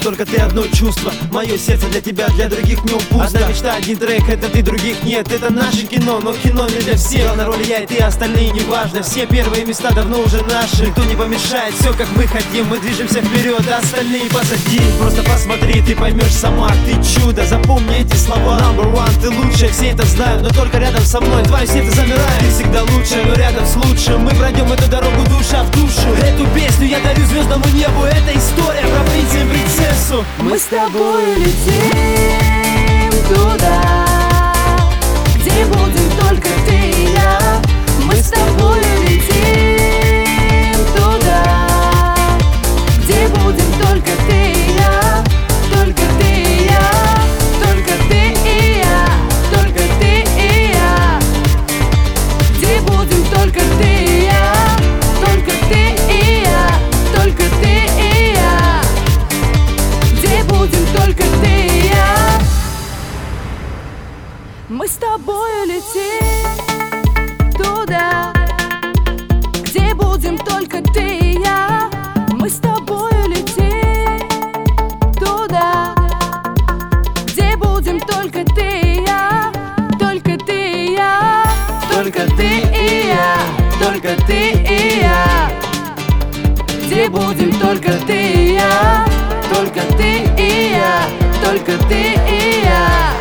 только ты одно чувство. Мое сердце для тебя, для других не пусто. Одна мечта, один трек, это ты, других нет. Это наше кино, но кино не для всех. На роли я и ты, остальные не важно. Все первые места давно уже наши. Никто не помешает, все как мы хотим. Мы движемся вперед, а остальные позади. Просто посмотри, ты поймешь сама. Ты чудо, запомни эти слова. Number one, ты лучшая, все это знают. Но только рядом со мной твое сердце замирает. Ты всегда лучшая, но рядом с лучшим. Мы пройдем эту дорогу душа в душу. Эту песню я дарю звездному небу. Это история про принца и принцессу. Мы с тобой летим туда, где будем только ты и я. Мы с тобой летим туда, где будем только ты и я. Только ты и я, только ты и я, только ты и я. Где будем только ты и я, только ты и я, только ты и я. Где будем только ты и я. Мы с тобой летим туда, где будем только ты и я. Мы с тобой летим туда, где будем только ты и я. Только ты и я, только ты и я, только ты и я. Где будем только ты и я, только ты и я, только ты и я.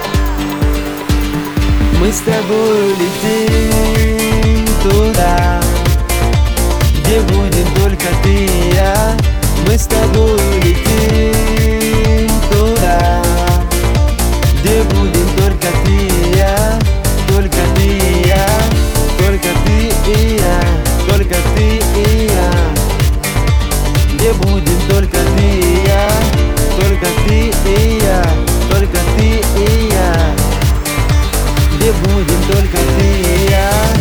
Мы с тобой летим туда, где будем только ты и я. Мы с тобой летим туда, где будем только ты и я. Только ты и я, только ты и я, только ты и я. Где будем только ты и я, только ты и я, только ты и я. Где будем только ты и я.